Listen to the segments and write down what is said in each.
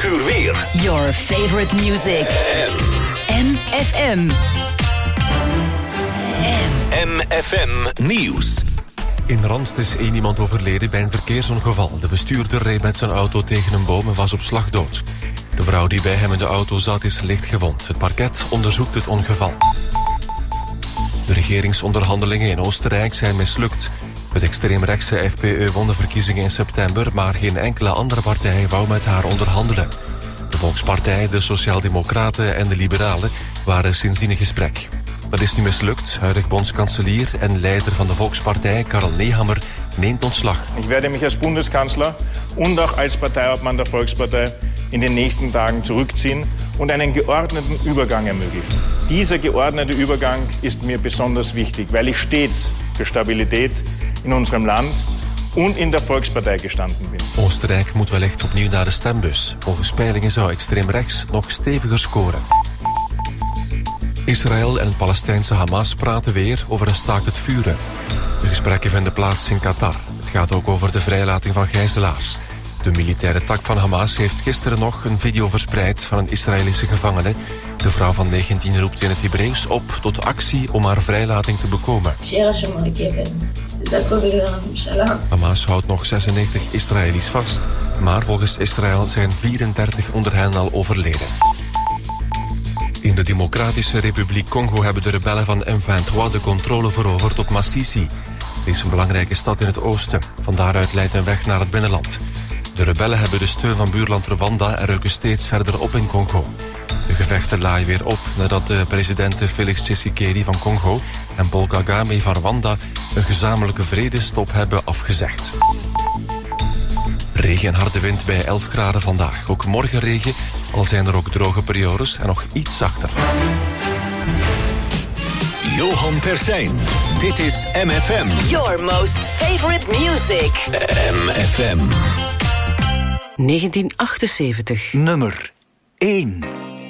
elk uur weer. Your favorite music. MFM. MFM Nieuws. In Randst is 1 iemand overleden bij een verkeersongeval. De bestuurder reed met zijn auto tegen een boom en was op slag dood. De vrouw die bij hem in de auto zat is licht gewond. Het parket onderzoekt het ongeval. De regeringsonderhandelingen in Oostenrijk zijn mislukt. Het extreemrechtse FPÖ won de verkiezingen in september, maar geen enkele andere partij wou met haar onderhandelen. De Volkspartij, de Sociaaldemocraten en de Liberalen waren sindsdien in gesprek. Dat is nu mislukt. Huidig bondskanselier en leider van de Volkspartij, Karl Nehammer, neemt ontslag. Ik werde mich als Bundeskanzler und auch als Parteiobmann der Volkspartei in den nächsten Tagen zurückziehen und einen geordneten Übergang ermöglichen. Dieser geordnete Übergang ist mir besonders wichtig, weil ich stets für Stabilität in unserem Land en in de Volkspartij gestanden ben. Oostenrijk moet wellicht opnieuw naar de stembus. Volgens peilingen zou extreem rechts nog steviger scoren. Israël en het Palestijnse Hamas praten weer over een staakt het vuren. De gesprekken vinden plaats in Qatar. Het gaat ook over de vrijlating van gijzelaars. De militaire tak van Hamas heeft gisteren nog een video verspreid van een Israëlische gevangene. De vrouw van 19 roept in het Hebreeuws op tot actie om haar vrijlating te bekomen. Hamas houdt nog 96 Israëli's vast, maar volgens Israël zijn 34 onder hen al overleden. In de Democratische Republiek Congo hebben de rebellen van M23 de controle veroverd op Masisi. Het is een belangrijke stad in het oosten. Van daaruit leidt een weg naar het binnenland. De rebellen hebben de steun van buurland Rwanda en rukken steeds verder op in Congo. De gevechten laaien weer op nadat de presidenten Félix Tshisekedi van Congo en Paul Kagame van Rwanda een gezamenlijke vredestop hebben afgezegd. Regen en harde wind bij 11 graden vandaag. Ook morgen regen, al zijn er ook droge periodes en nog iets zachter. Johan Persijn. Dit is MFM. Your most favorite music. MFM. 1978. Nummer 1.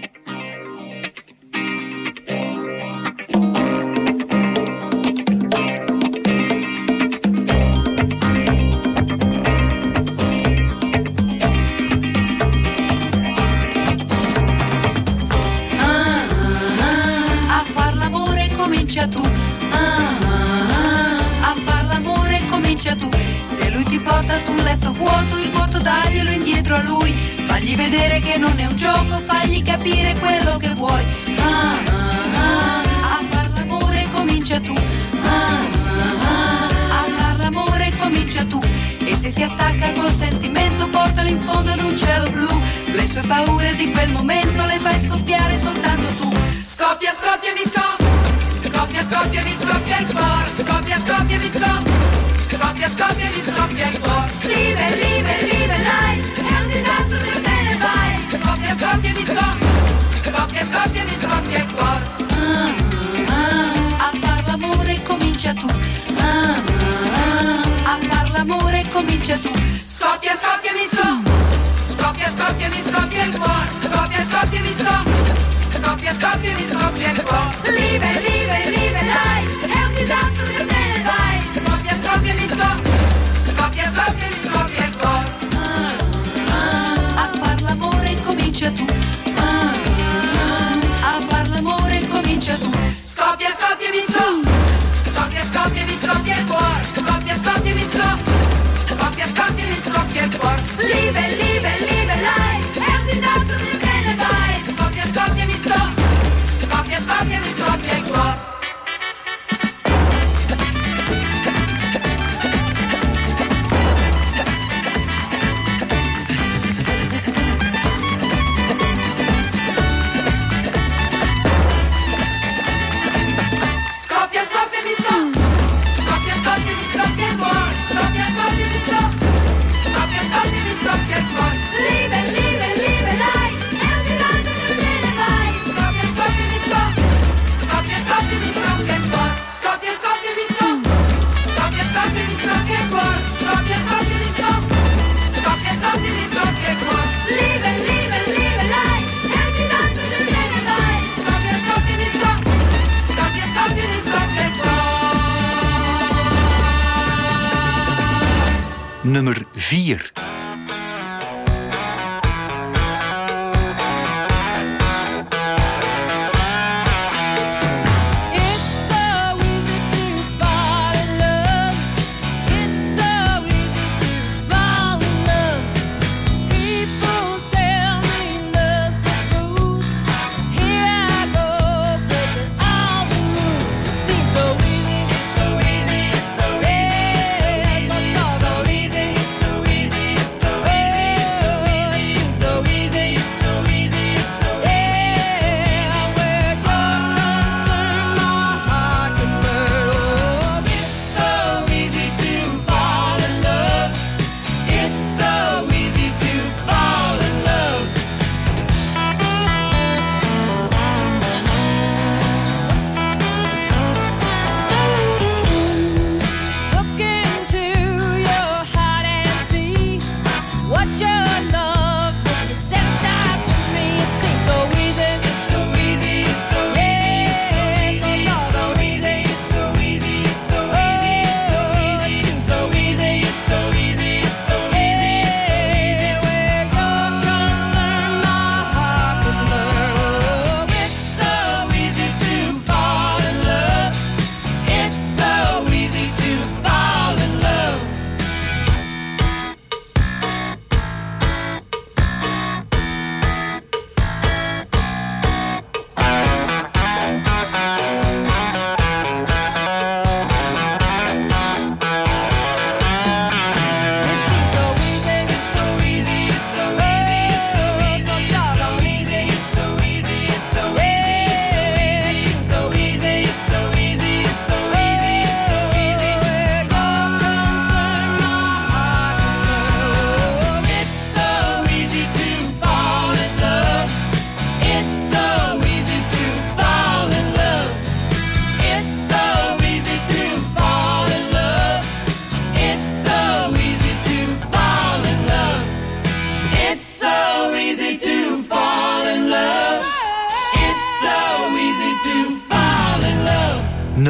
Su un letto vuoto, il vuoto daglielo indietro a lui, fagli vedere che non è un gioco, fagli capire quello che vuoi. A far l'amore comincia tu, a far l'amore comincia tu, e se si attacca col sentimento portalo in fondo ad un cielo blu, le sue paure di quel momento le fai scoppiare soltanto tu. Scoppia, scoppia, mi scoppia, scoppia, scoppia, mi scoppia il cuore, scoppia, scoppia, mi scoppia. Scoppia, scoppia, mi scoppia il cuore. Live, live, live, life. È un disastro se te ne vai. Scoppia, scoppia, mi scoppia. Scoppia, scoppia, mi scoppia il cuore. A far l'amore comincia tu. A far l'amore comincia tu. Scoppia, scoppia, mi scoppia. Scoppia, scoppia, mi scoppia il cuore. Scoppia, scoppia, mi scoppia. Scoppia, scoppia, mi scoppia il cuore. Live, live, live, life. È un disastro se te ne vai. Scoppia, scoppia, mi scoppia. Scoppia, scoppia, mi scoppia il cuore. A far l'amore comincia tu. A far l'amore comincia tu. Scoppia, scoppia, mi scoppia. Scoppia, scoppia, mi scoppia il cuore. Scoppia, scoppia, mi scoppia. Scoppia, scoppia, mi scoppia il cuore. Live, live, live, life. È un disastro se te ne vai. Scoppia, scoppia, mi scoppia. Scoppia, scoppia, mi scoppia il cuore. Nummer 4.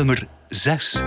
nummer 6.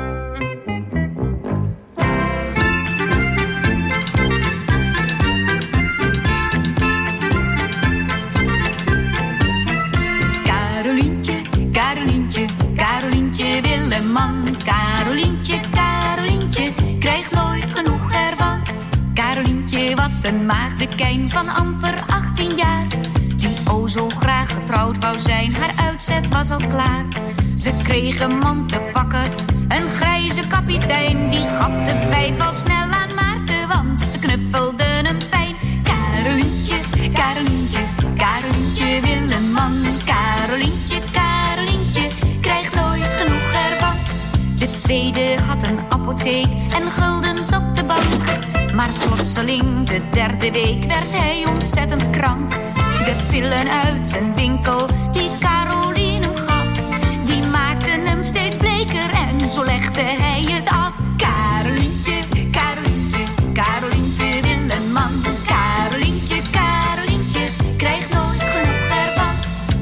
Carolientje, Carolientje wil een man. Carolientje, Carolientje krijgt nooit genoeg ervan. Carolientje was een maagdekijn van amper 18 jaar, die o zo graag getrouwd wou zijn, haar uitzet was al klaar. Ze kreeg een man te pakken, een grijze kapitein, die gaf de pijp al snel aan Maarten, want ze knuffelden hem fijn. Carolientje, Carolientje, Carolientje wil een man. Carolientje, Carolientje krijgt nooit genoeg ervan. De tweede had een apotheek en guldens op de bank, maar plotseling de derde week werd hij ontzettend krank. De pillen uit zijn winkel die Caroline hem gaf, die maakten hem steeds bleker en zo legde hij het af. Carolientje, Carolientje, Carolientje wil een man. Carolientje, Carolientje krijgt nooit genoeg ervan.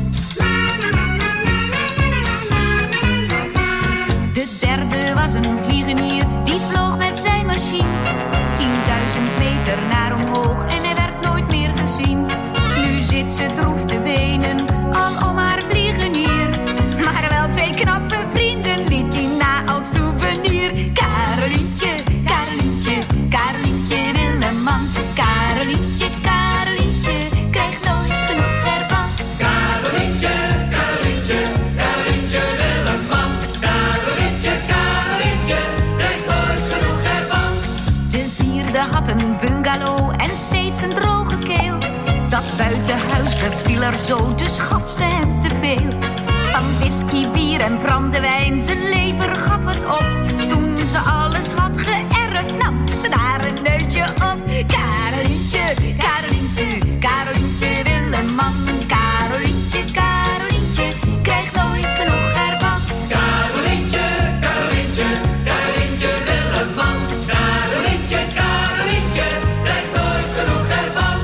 De derde was een vliegenier, die vloog met zijn machine 10.000 meter naar omhoog en hij werd nooit meer gezien. Nu zit ze droef te wenen, al om haar vliegenier, maar wel twee knappe vrienden liet hij na als souvenir. Carolientje, Carolientje, Carolientje wil een man. Carolientje, Carolientje krijgt nooit genoeg ervan. Carolientje, Carolientje, Carolientje wil een man. Carolientje, Carolientje krijgt nooit genoeg ervan. De vierde had een bungalow en steeds een droge keel. Dat buitenhuis beviel er zo, dus gaf ze hem te veel. Van whisky, bier en brandewijn, zijn lever gaf het op. Toen ze alles had geërfd, nam ze daar een neutje op. Carolientje, Carolientje, Carolientje wil een man. Carolientje, Carolientje krijgt nooit genoeg ervan. Carolientje, Carolientje, Carolientje wil een man. Carolientje, Carolientje krijgt nooit genoeg ervan.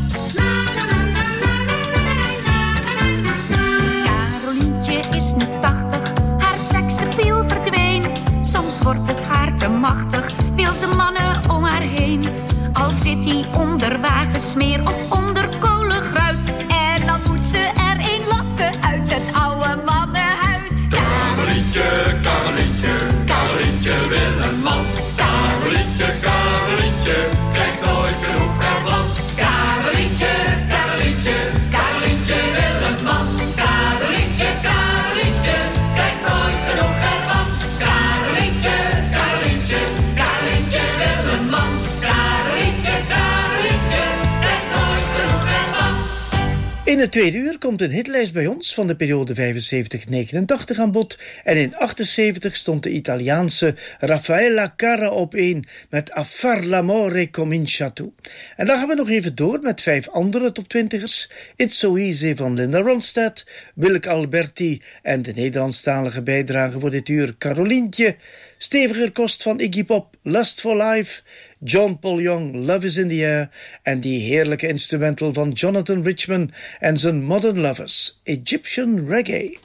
Carolientje is nu 80, haar seksappeal verdween. Soms wordt het haar te machtig, wil ze mannen om haar heen. Al zit hij onder wagensmeer of onder kolengruis, en dan moet ze er een lokken uit het oude mannenhuis. Carolientje, Carolientje, Carolientje wil een man. Carolientje, Carolientje krijgt nooit genoeg ervan. Carolientje, Carolientje, Carolientje wil een man. Carolientje, Carolientje krijgt nooit genoeg ervan. Carolientje, Carolientje, Carolientje wil een man. Carolientje, Carolientje krijgt nooit genoeg ervan. In het tweede uur komt een hitlijst bij ons van de periode 75-89 aan bod. En in 78 stond de Italiaanse Raffaella Carrà op 1 met A far l'amore comincia tu. En dan gaan we nog even door met 5 andere top 20ers. It's So Easy van Linda Ronstadt, Willeke Alberti en de Nederlandstalige bijdrage voor dit uur Carolientje. Steviger kost van Iggy Pop, Lust for Life, John Paul Young, Love is in the Air en die heerlijke instrumental van Jonathan Richman en zijn Modern Lovers, Egyptian Reggae.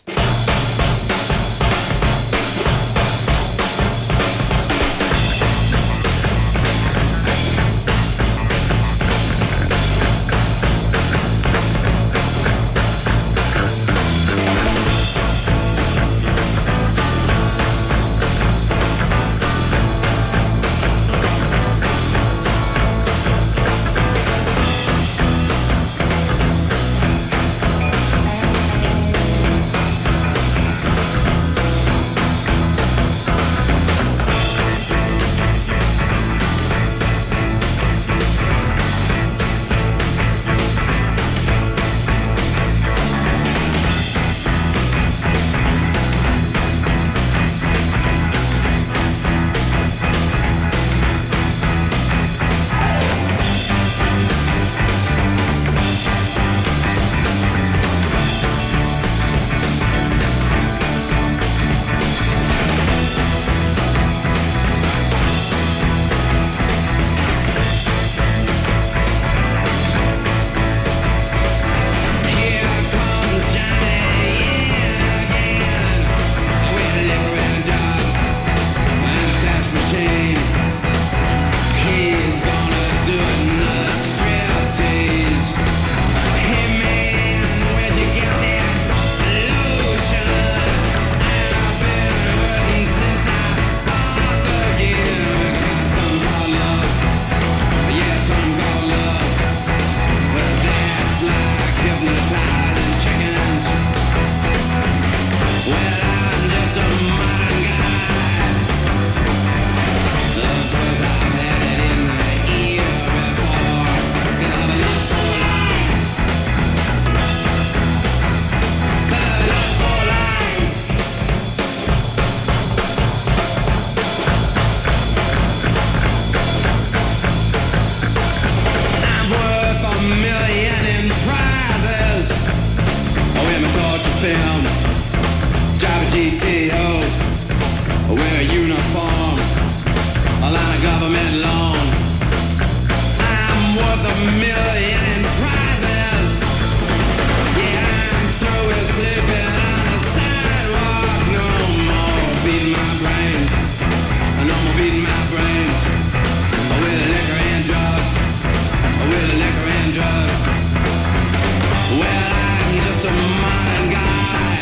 minute long. I'm worth a million prizes. Yeah, I'm through with sleeping on the sidewalk. No more beating my brains. No more beating my brains. With liquor and drugs. With liquor and drugs. Well, I'm just a modern guy.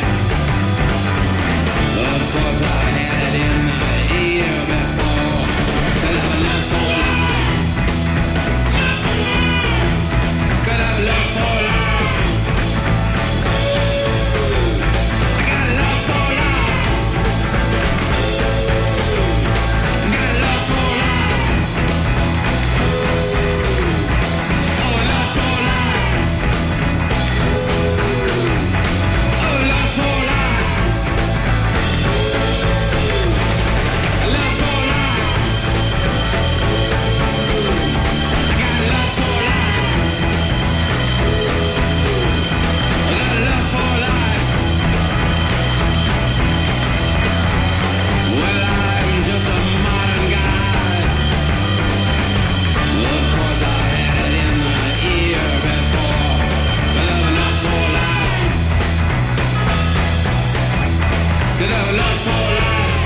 Of course I had it in my ear before. Could have a lust for life. Could have a lust for life. I got a lust for life. I got a lust for life. Oh, lust for life. Oh, lust for life. Lust for life. I got lust for life. I got lust for life. Well, I'm just a modern guy. Of course I had it in my ear before. But I have lust for life. Could have lust for life.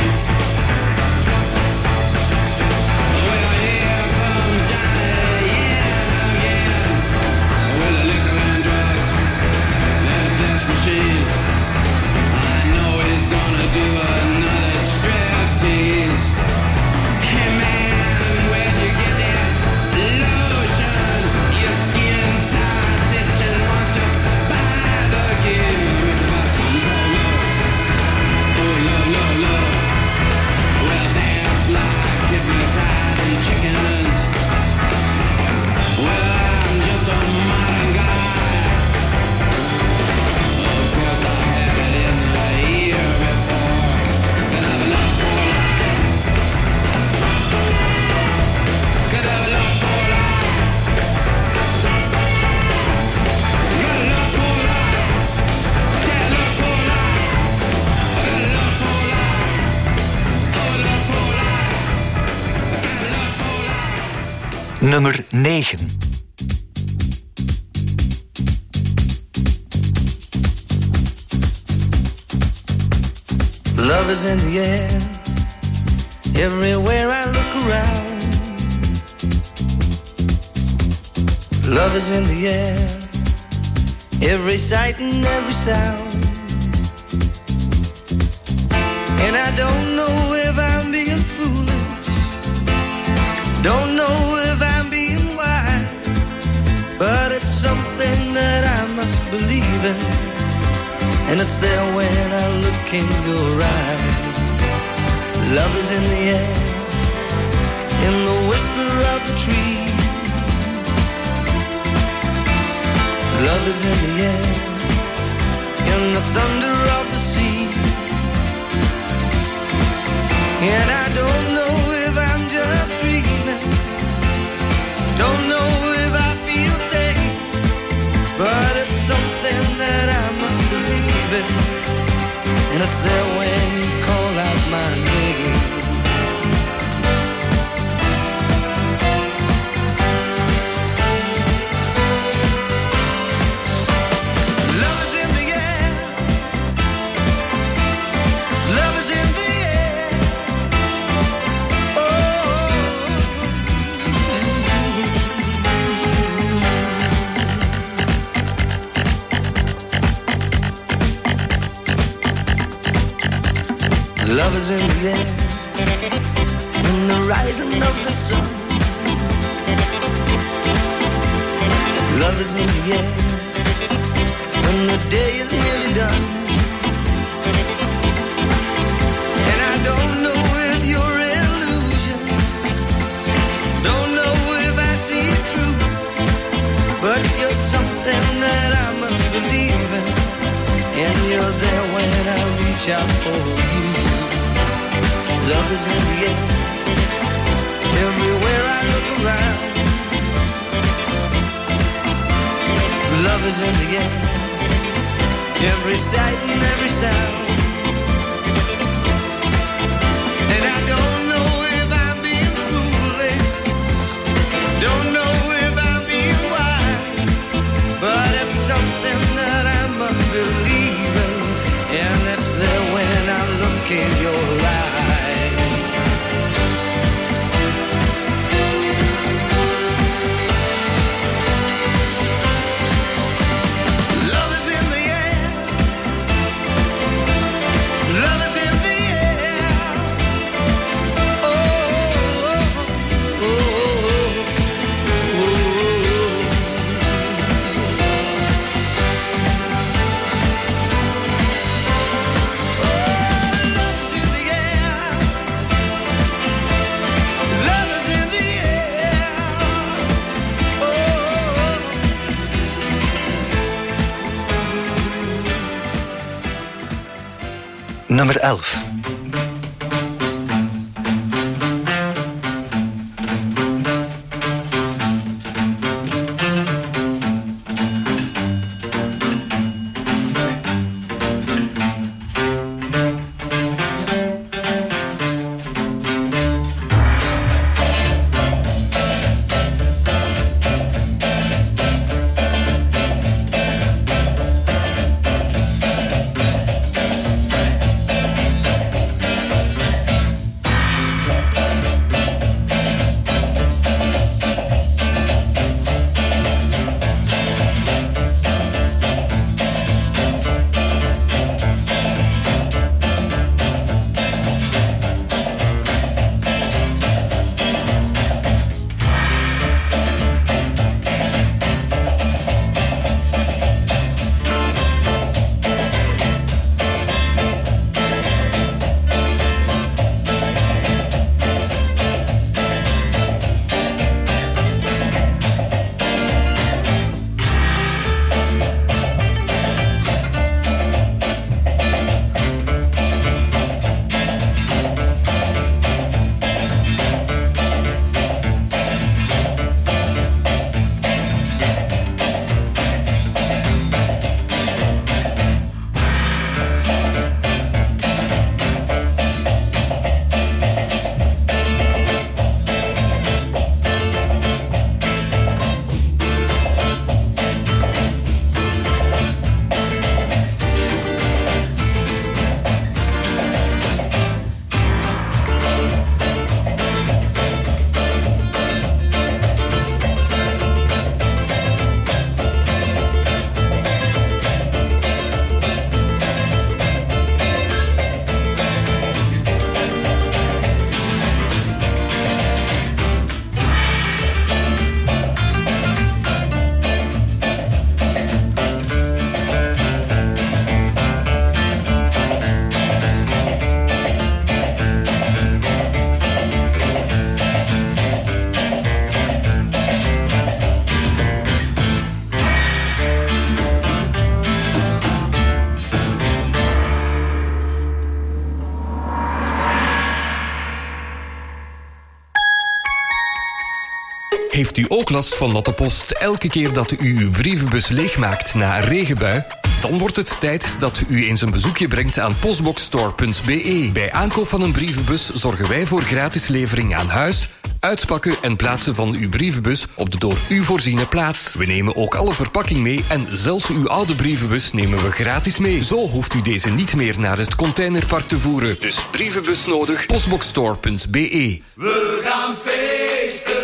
Well, here comes Johnny again. With the liquor and drugs. That flesh machine. I know he's gonna do another striptease. Hey man, when you get that lotion, your skin starts itching once you buy the gear. But some call love. Oh, love, love, love. Well, that's like hypnotizing chickens. Well, I'm just a modern guy. Of course I had it in the ear before. Could have lust for life. Could have lust for life. Got lust for life. Yeah, lust for life. I got lust for life. Oh, lust for life. I got lust for life. Nummer 9. Love is in the air, everywhere I look around. Love is in the air, every sight and every sound. And I don't know if I'm being foolish, don't know if I'm being wise, but it's something that I must believe in. And it's there when I look in your eyes. Love is in the air, in the whisper of the tree. Love is in the air, in the thunder of the sea. And I don't know if I'm just dreaming, don't know if I feel safe, but it's something that I must believe in. And it's there when you call out my name. Love is in the air. Love is in the air. Love is in the air, in the rising of the sun. Love is in the air, when the day is nearly done. And I don't know if you're illusion, don't know if I see it true, but you're something that I must believe in. And you're there when I reach out for you. Love is in the air, everywhere I look around. Love is in the air, every sight and every sound. And I don't know if I'm being foolish, nummer 11. Heeft u ook last van natte post elke keer dat u uw brievenbus leegmaakt na een regenbui? Dan wordt het tijd dat u eens een bezoekje brengt aan postboxstore.be. Bij aankoop van een brievenbus zorgen wij voor gratis levering aan huis, uitpakken en plaatsen van uw brievenbus op de door u voorziene plaats. We nemen ook alle verpakking mee en zelfs uw oude brievenbus nemen we gratis mee. Zo hoeft u deze niet meer naar het containerpark te voeren. Dus brievenbus nodig, postboxstore.be. We gaan feesten.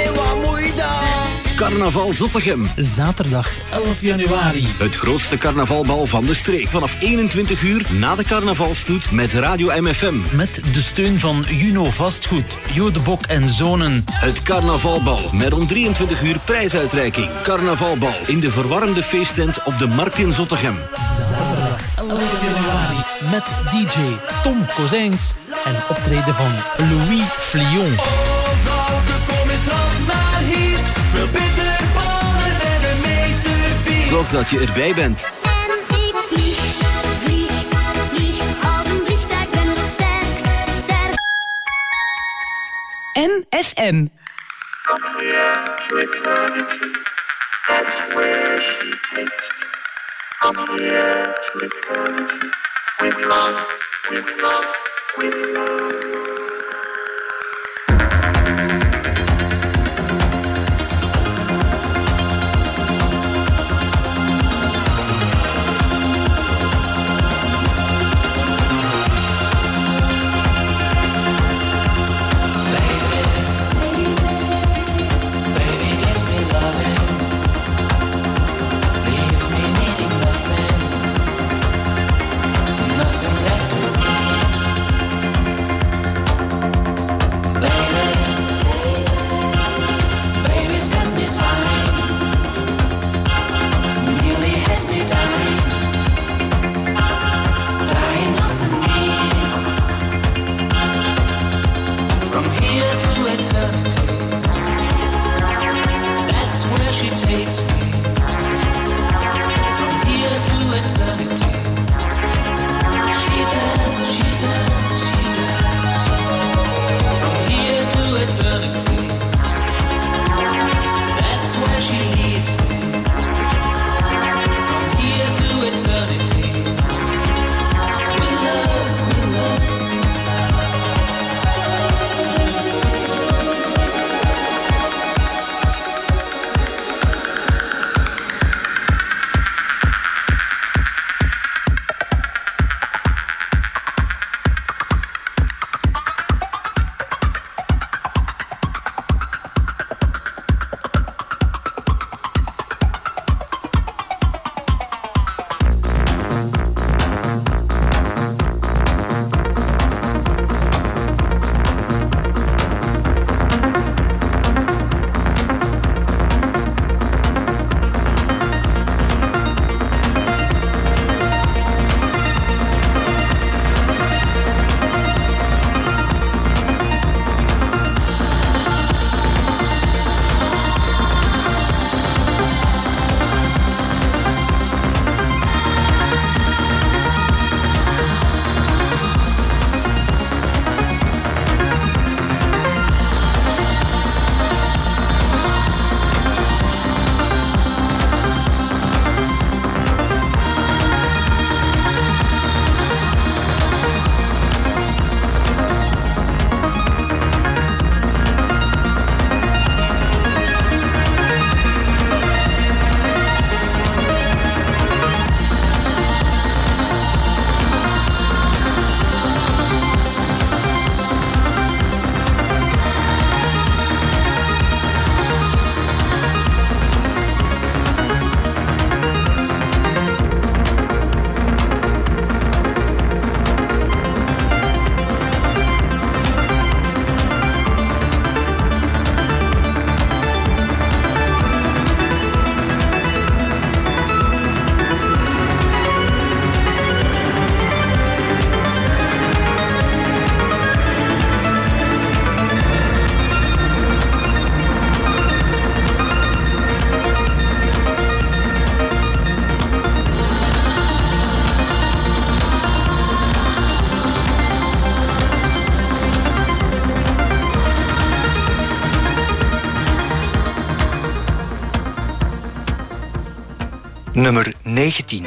Carnaval Zottegem. Zaterdag 11 januari. Het grootste carnavalbal van de streek. Vanaf 21 uur na de carnavalstoet met Radio MFM. Met de steun van Juno Vastgoed, Jodebok en Zonen. Het carnavalbal met om 23 uur prijsuitreiking. Carnavalbal in de verwarmde feesttent op de Markt in Zottegem. Zaterdag 11 januari. Met DJ Tom Kozijns en optreden van Louis Flion. Zorg dat je erbij bent. En ik vlieg als een vliegtuig, ben zo sterk. MFM. Nummer 19.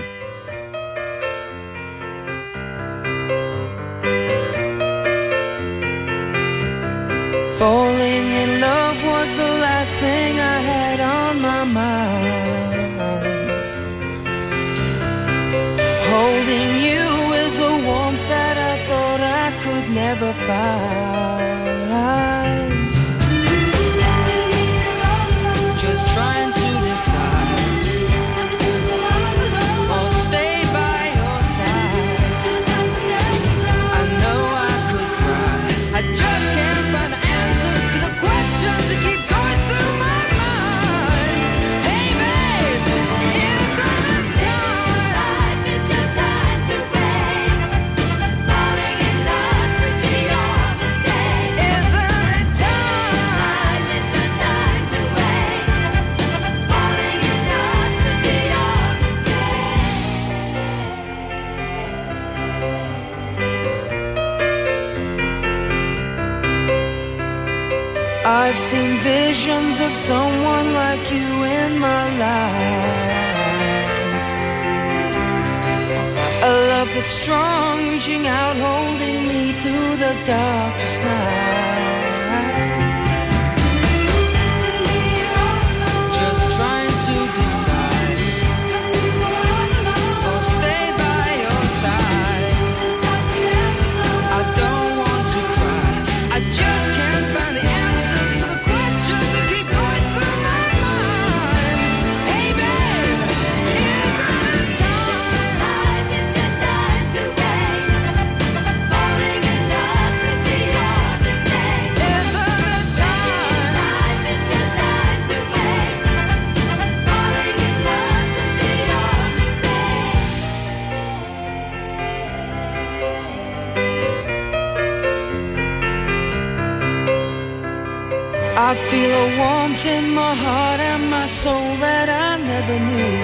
Falling in love was the last thing I had on my mind. Holding you is a warmth that I thought I could never find. Just trying to decide or stay by your side. I know I could cry, I just can't find the answer to the questions that keep going through my mind. Hey babe, isn't it time? It's your time to wait. Falling in love could be your mistake. Isn't it time? It's your time to wait. Falling in love could be your mistake. I've seen visions of someone like you in my life. A love that's strong, reaching out, holding me through the darkest night. Just trying to decide or stay by your side. I don't want to cry, I just can't find the answers to the questions that keep going through my mind. Hey babe, isn't it time? It's your time to wait. Falling in love could be your mistake. Isn't it time? It's your time to wait. Falling in love could be your mistake. I feel a warmth in my heart and my soul that I never knew.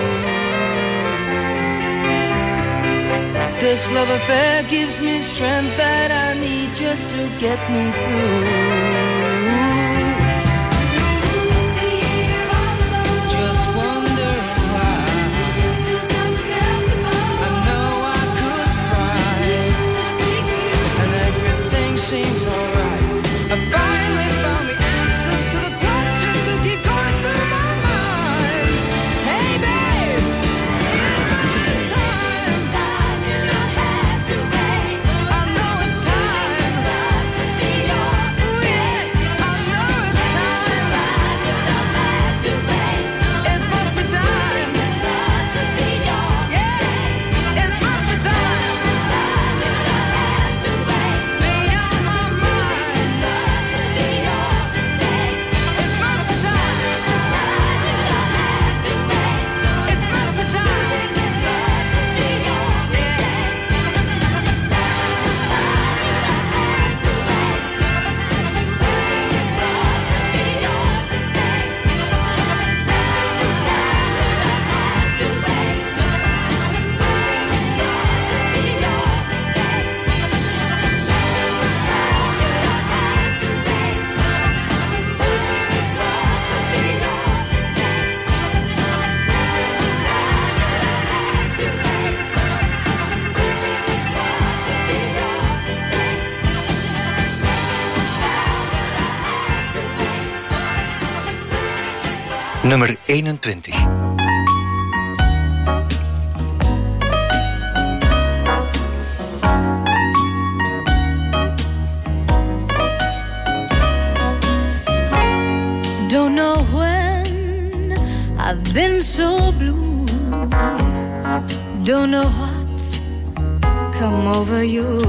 This love affair gives me strength that I need just to get me through. Just wondering why. I know I could cry, and everything seems alright. I finally found the answers to the questions that keep going through my mind. Hey babe, isn't it time? Time, you don't have to wait. I know it's time. Love could be your mistake. I know it's time. Time, you don't have to wait. It must be time. Love could be your mistake. It must be time. Time, you don't have to wait. Be on my mind. Love could be your mistake. It must be time. Time, you don't have to wait. It must be time. Love could be your Nummer 21. Don't know when I've been so blue. Don't know what's come over you.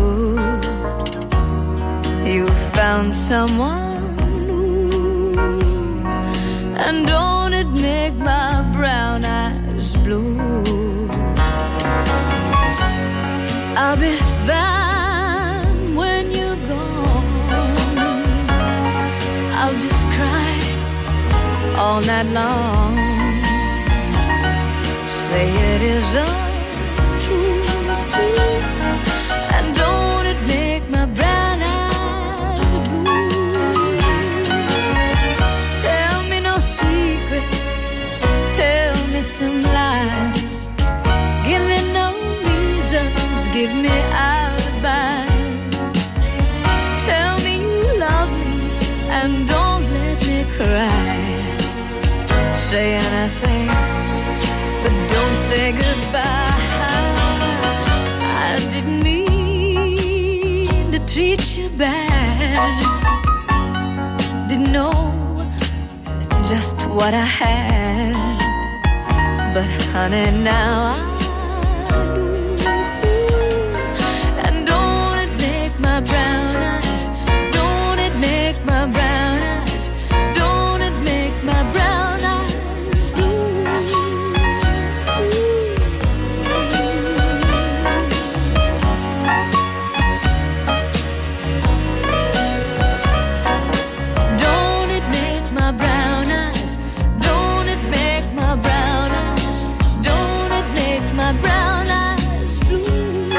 You found someone new, and don't it make my brown eyes blue? I'll be fine when you're gone. I'll just cry all night long. Say it isn't true, and don't it make my brown eyes blue? Tell me no secrets, tell me some lies. say anything, but don't say goodbye. I didn't mean to treat you bad. Didn't know just what I had, but honey, now I do. And don't it make my brown eyes, don't it make my brown eyes, don't it make my brown eyes blue. Don't it make my brown eyes, don't it make my brown eyes, don't it make my brown eyes blue.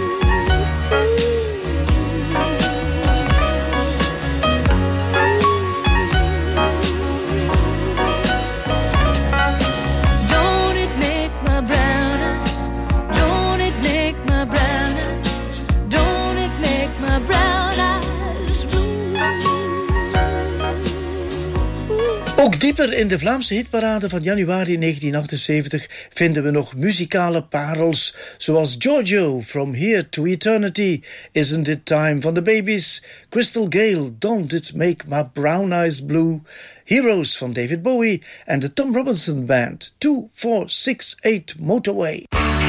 Don't it make my brown eyes, don't it make my brown eyes, don't it make my brown eyes blue. Ook dieper in de Vlaamse hitparade van januari 1978 vinden we nog muzikale parels zoals Giorgio, From Here to Eternity, Isn't It Time van de Babies, Crystal Gale, Don't It Make My Brown Eyes Blue, Heroes van David Bowie en de Tom Robinson Band, 2468 Motorway.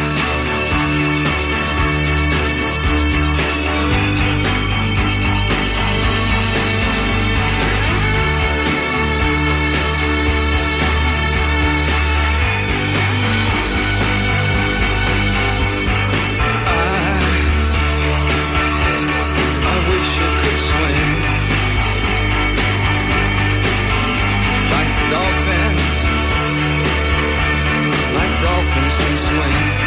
I wish I could swim like dolphins can swim.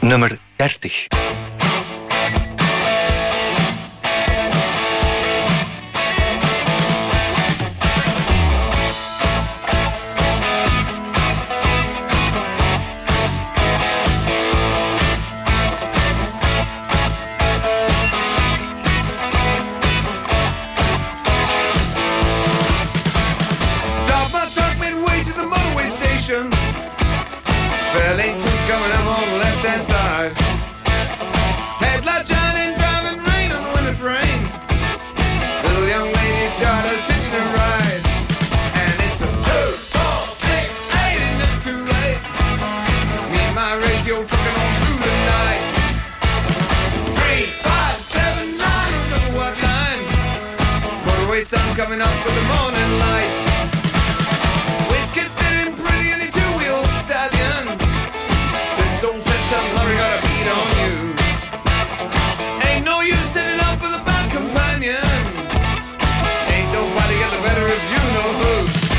nummer 30. Coming up with the morning light. Whiskey sitting pretty in a two-wheel stallion. This old set-top lorry got a beat on you. Ain't no use sitting up with a bad companion. Ain't nobody got the better of you, no who.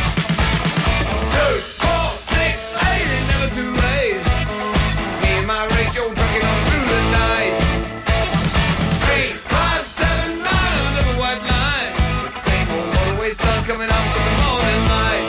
2, 4, 6, 8, ain't never too late. Me and my radio trucking on through the night. 3, 5, 7, 9, another white line. Sun coming up with the morning light.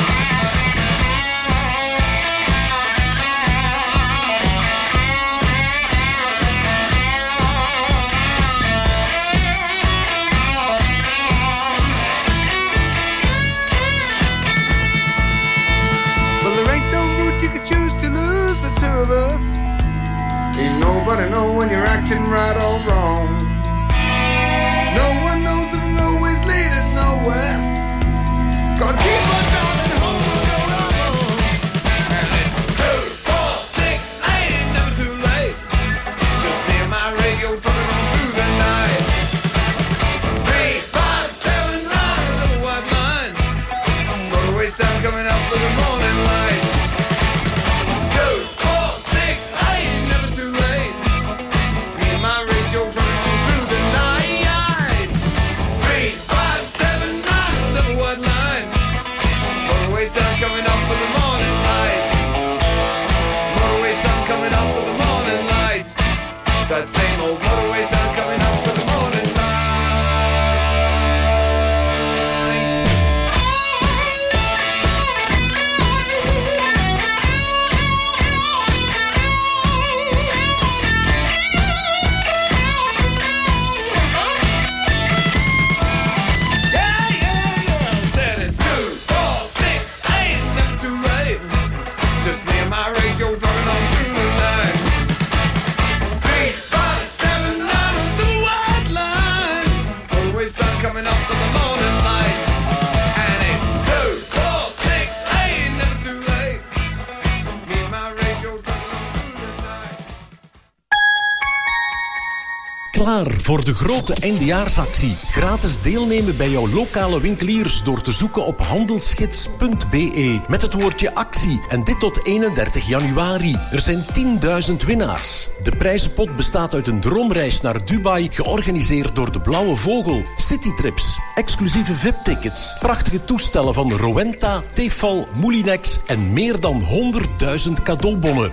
Well, there ain't no mood you could choose to lose the two of us. Ain't nobody know when you're acting right or wrong. No one knows if we're always leading nowhere. Gotta keep on driving home and go on. And it's 2, 4, 6, 8, ain't never too late. Just me and my radio trucking on through the night. 3, 5, 7, 9, another white line. Motorway sound coming up with the morning light. 2, 4, 6, 8, ain't never too late. Me and my radio trucking on through the night. 3, 5, 7, 9, another white line. Motorway sun coming up with the morning light. Motorway sun coming up with the morning light. That same old motorway sun coming up with the morning light. Said it's 2, 4, 6, 8, never too late. Just me and my radio driving on through the night. 3, 5, 7, 9, the white line. Always sun coming up with the morning light. And it's 2, 4, 6, 8, never too late. Me and my radio driving on through the night. Klaar voor de grote eindejaarsactie. Gratis deelnemen bij jouw lokale winkeliers door te zoeken op handelsgids.be met het woordje actie. En dit tot 31 januari. Er zijn 10.000 winnaars. De prijzenpot bestaat uit een droomreis naar Dubai, georganiseerd door de Blauwe Vogel, citytrips, exclusieve VIP-tickets, prachtige toestellen van Rowenta, Tefal, Moulinex en meer dan 100.000 cadeaubonnen.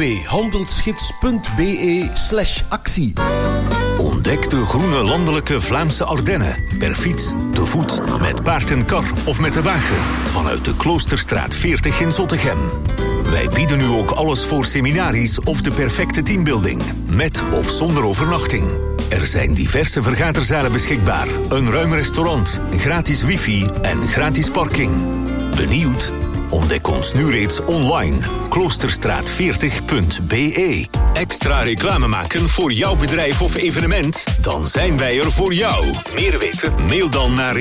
www.handelsgids.be/actie. Ontdek de groene landelijke Vlaamse Ardennen. Per fiets, te voet, met paard en kar of met de wagen. Vanuit de Kloosterstraat 40 in Zottegem. Wij bieden nu ook alles voor seminaries of de perfecte teambuilding. Met of zonder overnachting. Er zijn diverse vergaderzalen beschikbaar. Een ruim restaurant, gratis wifi en gratis parking. Benieuwd? Ontdek ons nu reeds online. Kloosterstraat40.be. Extra reclame maken voor jouw bedrijf of evenement? Dan zijn wij er voor jou. Meer weten? Mail dan naar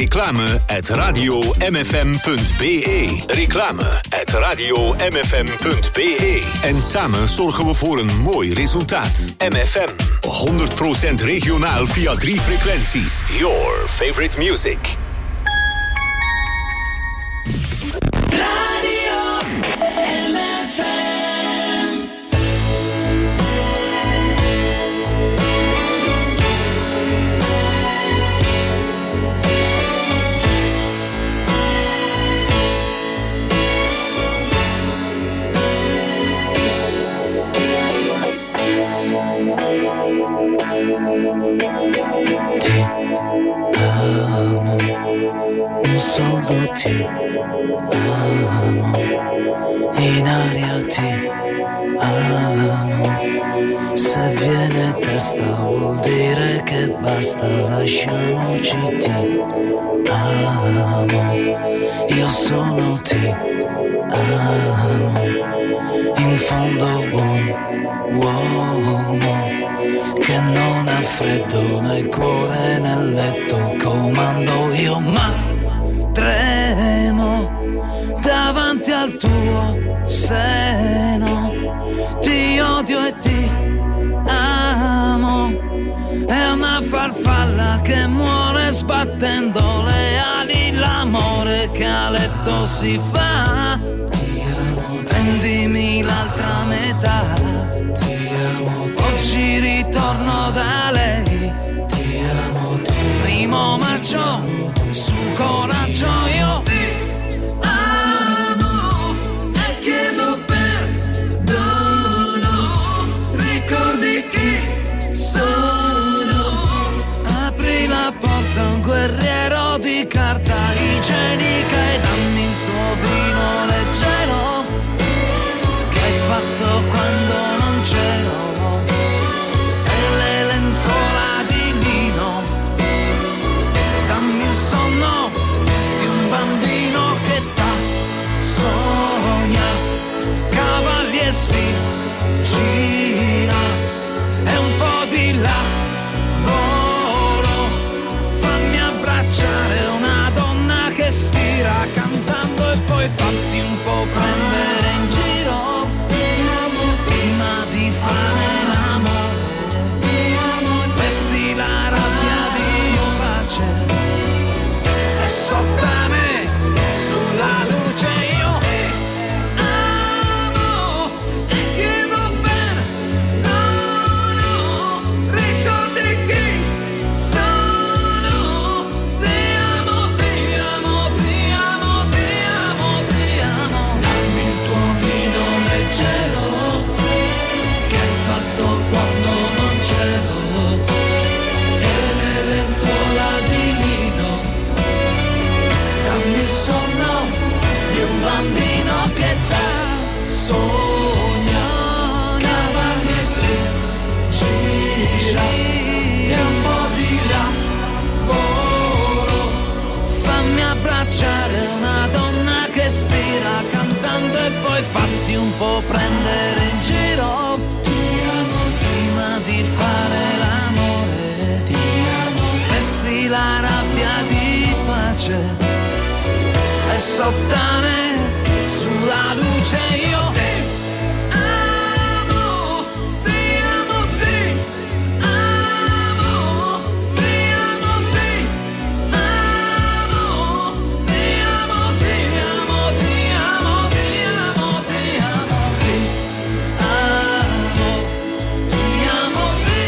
reclame@radiomfm.be. Reclame@radiomfm.be. En samen zorgen we voor een mooi resultaat. MFM. 100% regionaal via 3 frequenties. Your favorite music. respiro ti amo, in aria ti amo. Se viene testa vuol dire che basta, lasciamoci ti amo. Io sono ti amo, in fondo un uomo che non ha freddo nel cuore nel letto, comando io ma tremo davanti al tuo seno, ti odio e ti amo, è una farfalla che muore sbattendo le ali, l'amore che a letto si fa, prendimi l'altra metà, oggi ritorno da lei, primo maggio, su coraggio io ti amo e chiedo perdono, ricordi chi sono, apri la porta a un guerriero di carta igienica e dammi il tuo vino leggero che hai fatto quando non c'ero, e le lenzuola di lino, dammi il sonno di un bambino che t'ha sogna, cavalli e si gira e un po' di lavoro, fammi abbracciare una donna che stira cantando e poi fatti un po' prendere in giro prima di fare l'amore, vesti la rabbia di pace e sopra me sulla luce io amo e chiedo perdono, ricordi chi sono, ti amo, ti amo, ti amo, ti amo, ti amo, dammi il tuo vino leggero che hai fatto quando non c'ero, e le lenzuola di lino, dammi il sonno di un bambino che t'ha sogna, cavalli e si gira e un po' di lavoro, fammi abbracciare una donna che stira cantando e poi fatti un po' prendere in giro prima di fare l'amore, vesti la rabbia di pace e sottane sulla luce io ti amo, ti amo, ti amo, ti amo, ti amo, ti amo, ti amo, ti amo, ti amo, ti amo, ti amo, ti amo, ti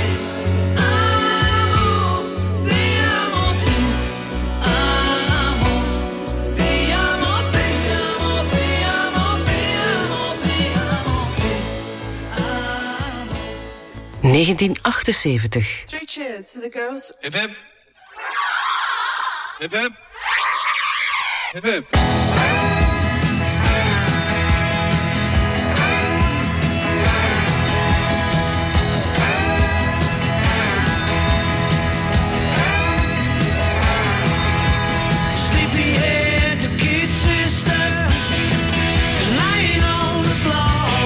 amo, ti amo, ti amo, ti amo, ti amo, ti amo, ti amo, ti amo. 1978. 3 cheers for the girls. Hip hip. Hip hip. Hip hip. Sleepyhead, the kid sister, is lying on the floor.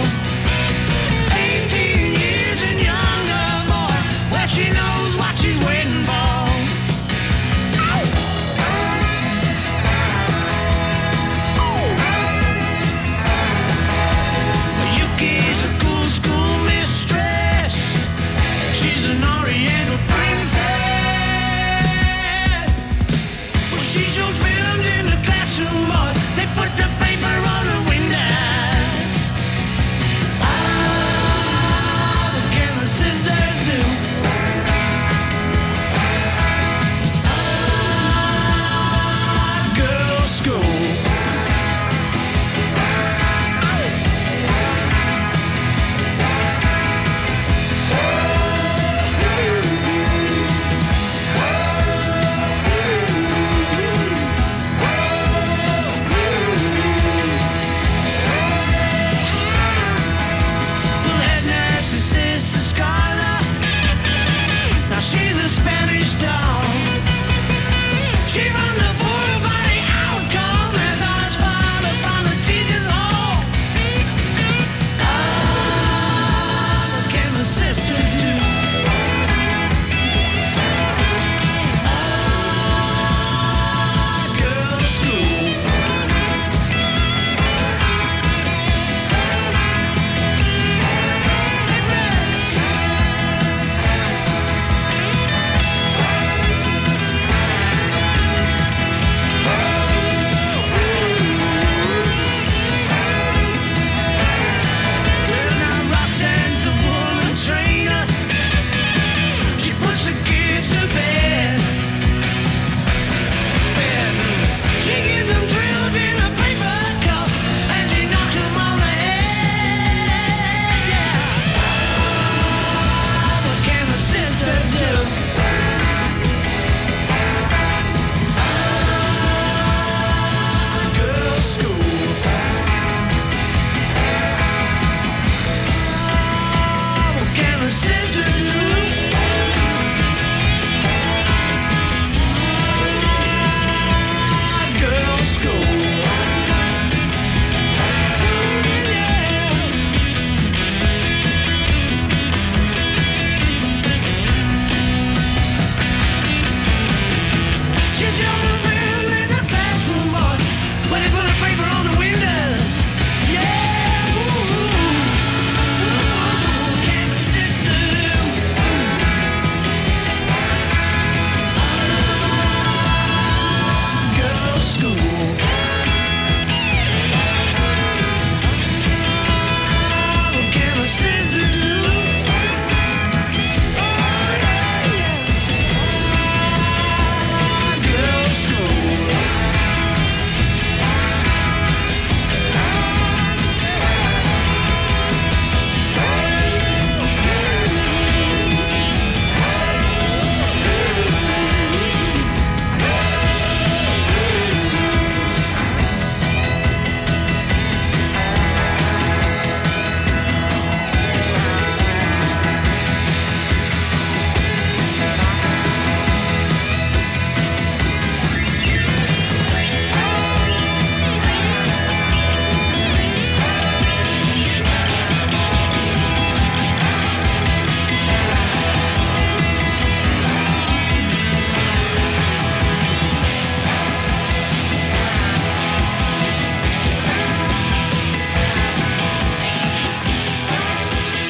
18 years and younger boy, well she knows what she's waiting for.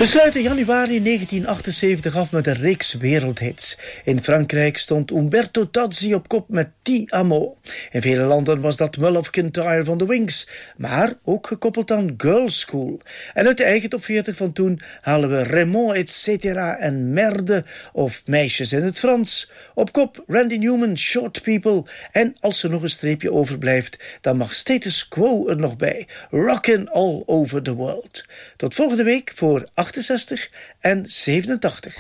We sluiten januari 1978 af met een reeks wereldhits. In Frankrijk stond Umberto Tozzi op kop met Ti Amo. In vele landen was dat Mull of Kintyre van The Wings, maar ook gekoppeld aan Girls School. En uit de eigen top 40 van toen halen we Raymond etc. en Merde of Meisjes in het Frans. Op kop Randy Newman, Short People. En als er nog een streepje overblijft, dan mag Status Quo er nog bij. Rockin' All Over the World. Tot volgende week voor 68 en 87.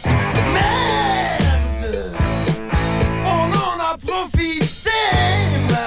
Profiter,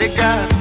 got